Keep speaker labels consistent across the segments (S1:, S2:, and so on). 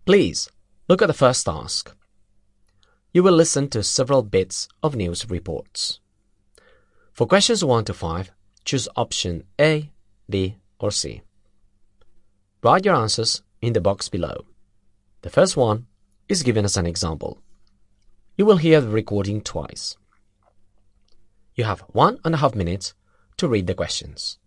S1: Please look at the first task. You will listen to several bits of news reports. For questions 1 to 5, choose option A, B, or C. Write your answers in the box below. The first one is given as an example. You will hear the recording twice. You have 1.5 minutes to read the questions.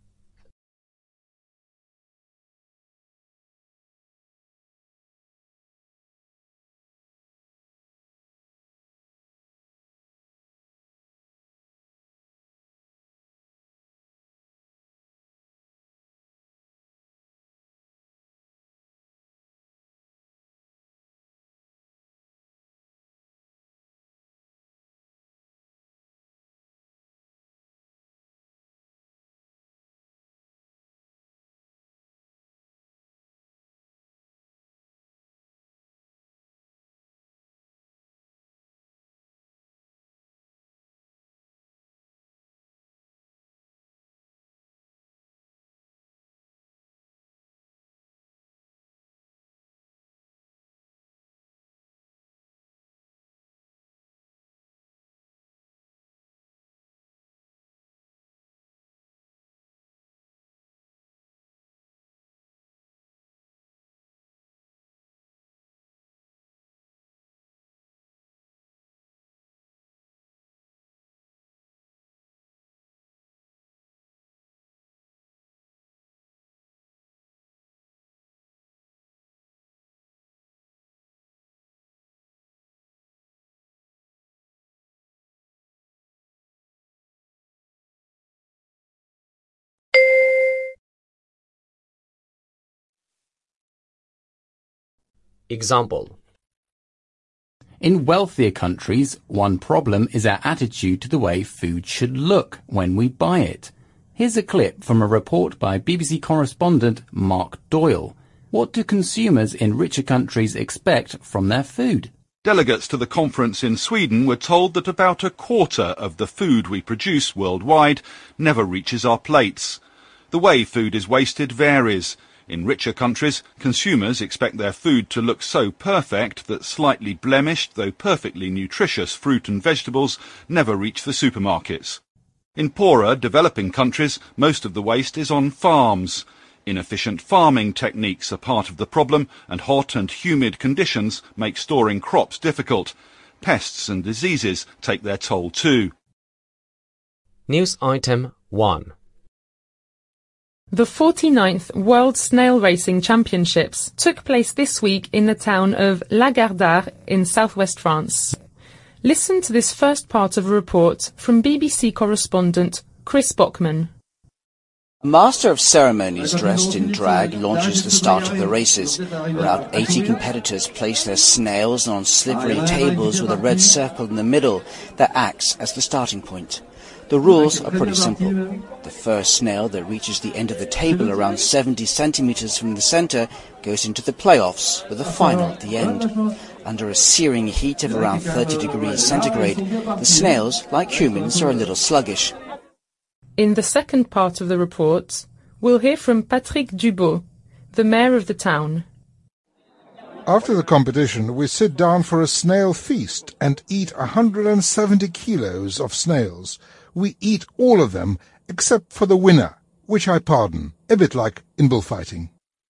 S1: Example.
S2: In wealthier countries, one problem is our attitude to the way food should look when we buy it. Here's a clip from a report by BBC correspondent Mark Doyle. What do consumers in richer countries expect from their food?
S3: Delegates to the conference in Sweden were told that about a quarter of the food we produce worldwide never reaches our plates. The way food is wasted varies. In richer countries, consumers expect their food to look so perfect that slightly blemished, though perfectly nutritious fruit and vegetables never reach the supermarkets. In poorer, developing countries, most of the waste is on farms. Inefficient farming techniques are part of the problem, and hot and humid conditions make storing crops difficult. Pests and diseases take their toll too.
S1: News item 1.
S4: The 49th World Snail Racing Championships took place this week in the town of Lagardère in southwest France. Listen to this first part of a report from BBC correspondent Chris Bockman.
S5: A master of ceremonies dressed in drag launches the start of the races. Around 80 competitors place their snails on slippery tables with a red circle in the middle that acts as the starting point. The rules are pretty simple. The first snail that reaches the end of the table around 70 centimeters from the center goes into the playoffs with a final at the end. Under a searing heat of around 30 degrees centigrade, the snails, like humans, are a little sluggish.
S4: In the second part of the report, we'll hear from Patrick Dubois, the mayor of the town.
S6: After the competition, we sit down for a snail feast and eat 170 kilos of snails. We eat all of them, except for the winner, which I pardon, a bit like in bullfighting.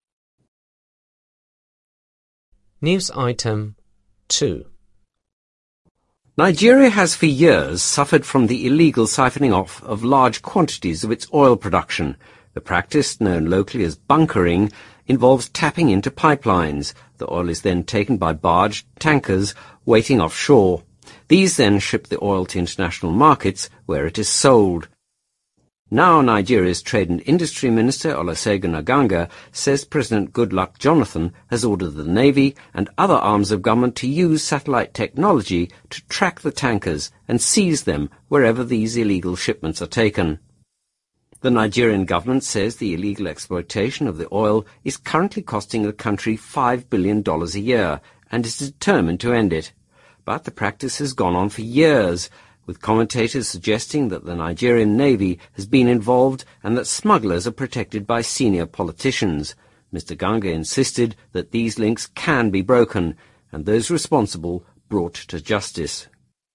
S1: News item 2.
S7: Nigeria has for years suffered from the illegal siphoning off of large quantities of its oil production. The practice, known locally as bunkering, involves tapping into pipelines. The oil is then taken by barge tankers waiting offshore. These then ship the oil to international markets where it is sold. Now Nigeria's Trade and Industry Minister Olusegun Aganga says President Goodluck Jonathan has ordered the Navy and other arms of government to use satellite technology to track the tankers and seize them wherever these illegal shipments are taken. The Nigerian government says the illegal exploitation of the oil is currently costing the country $5 billion a year and is determined to end it. But the practice has gone on for years, with commentators suggesting that the Nigerian Navy has been involved and that smugglers are protected by senior politicians. Mr. Ganga insisted that these links can be broken and those responsible brought to justice.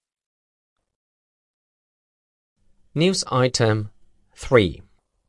S1: News item 3.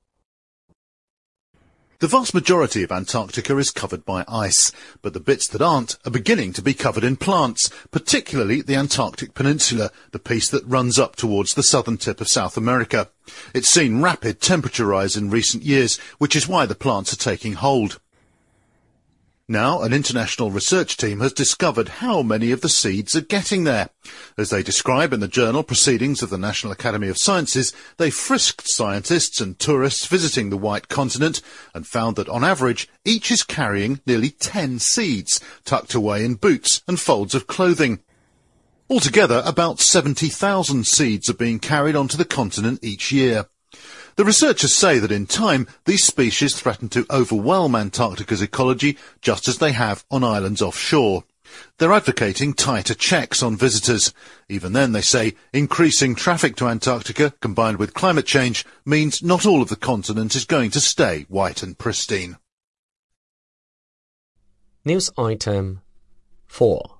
S8: The vast majority of Antarctica is covered by ice, but the bits that aren't are beginning to be covered in plants, particularly the Antarctic Peninsula, the piece that runs up towards the southern tip of South America. It's seen rapid temperature rise in recent years, which is why the plants are taking hold. Now, an international research team has discovered how many of the seeds are getting there. As they describe in the journal Proceedings of the National Academy of Sciences, they frisked scientists and tourists visiting the White Continent and found that, on average, each is carrying nearly 10 seeds, tucked away in boots and folds of clothing. Altogether, about 70,000 seeds are being carried onto the continent each year. The researchers say that in time, these species threaten to overwhelm Antarctica's ecology, just as they have on islands offshore. They're advocating tighter checks on visitors. Even then, they say, increasing traffic to Antarctica, combined with climate change, means not all of the continent is going to stay white and pristine.
S1: News item 4.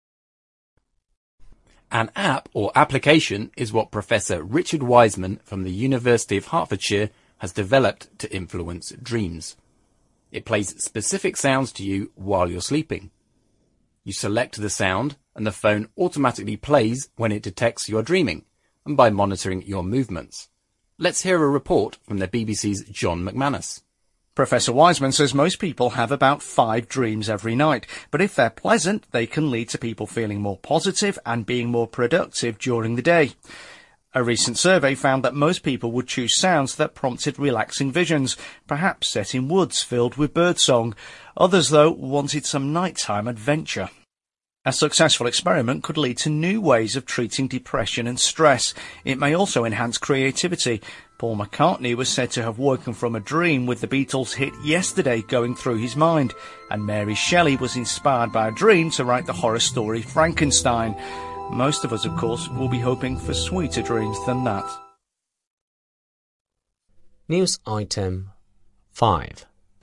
S2: An app or application is what Professor Richard Wiseman from the University of Hertfordshire has developed to influence dreams. It plays specific sounds to you while you're sleeping. You select the sound and the phone automatically plays when it detects you're dreaming and by monitoring your movements. Let's hear a report from the BBC's John McManus.
S9: Professor Wiseman says most people have about 5 dreams every night, but if they're pleasant, they can lead to people feeling more positive and being more productive during the day. A recent survey found that most people would choose sounds that prompted relaxing visions, perhaps set in woods filled with birdsong. Others, though, wanted some nighttime adventure. A successful experiment could lead to new ways of treating depression and stress. It may also enhance creativity. Paul McCartney was said to have woken from a dream with the Beatles' hit Yesterday going through his mind, and Mary Shelley was inspired by a dream to write the horror story Frankenstein. Most of us, of course, will be hoping for sweeter dreams than that.
S1: News item 5.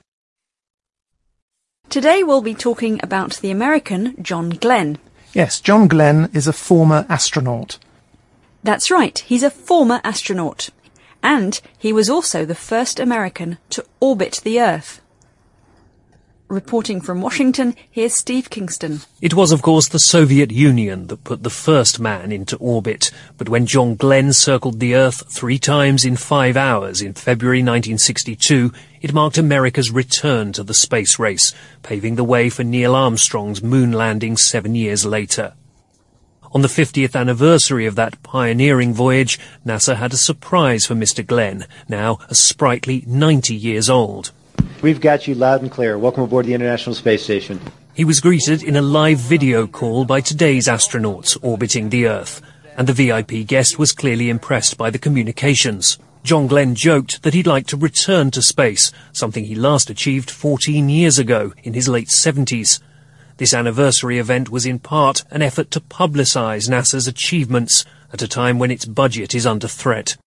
S10: Today we'll be talking about the American John Glenn.
S11: Yes, John Glenn is a former astronaut.
S10: That's right, he's a former astronaut. And he was also the first American to orbit the Earth. Reporting from Washington, here's Steve Kingston.
S12: It was, of course, the Soviet Union that put the first man into orbit. But when John Glenn circled the Earth 3 times in 5 hours in February 1962, it marked America's return to the space race, paving the way for Neil Armstrong's moon landing 7 years later. On the 50th anniversary of that pioneering voyage, NASA had a surprise for Mr. Glenn, now a sprightly 90 years old.
S13: We've got you loud and clear. Welcome aboard the International Space Station.
S12: He was greeted in a live video call by today's astronauts orbiting the Earth, and the VIP guest was clearly impressed by the communications. John Glenn joked that he'd like to return to space, something he last achieved 14 years ago in his late 70s. This anniversary event was in part an effort to publicise NASA's achievements at a time when its budget is under threat.